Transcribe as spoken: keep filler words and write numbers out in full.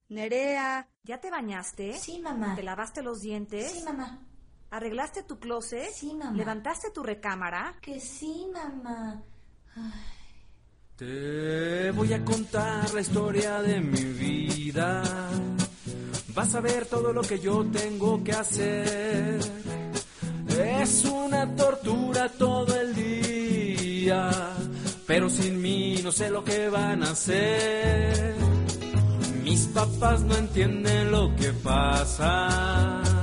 Nerea, ¿ya te bañaste? Sí, mamá. ¿Te lavaste los dientes? Sí, mamá. ¿Arreglaste tu closet? Sí, mamá. ¿Levantaste tu recámara? Que sí, mamá. Ay. Te voy a contar la historia de mi vida. Vas a ver todo lo que yo tengo que hacer. Es una tortura todo el día, pero sin mí no sé lo que van a hacer. Mis papás no entienden lo que pasa.